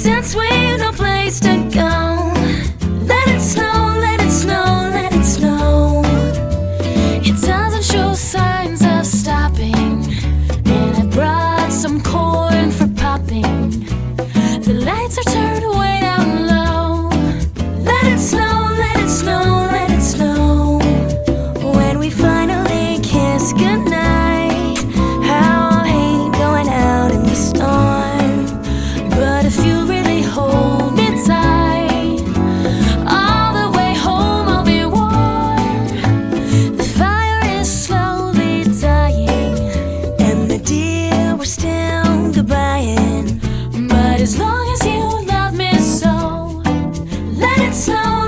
since we've no place to go. Let it snow, let it snow, let it snow. It doesn't show signs of stopping, and I brought some corn for popping. The lights are turned way down low. Let it snow, let it snow, let it snow. When we finally kiss goodnight, how I hate going out in the storm. But if you really hold me tight, all the way home I'll be warm. The fire is slowly dying, and the deer we're still goodbying. But as long as you love me so, let it snow.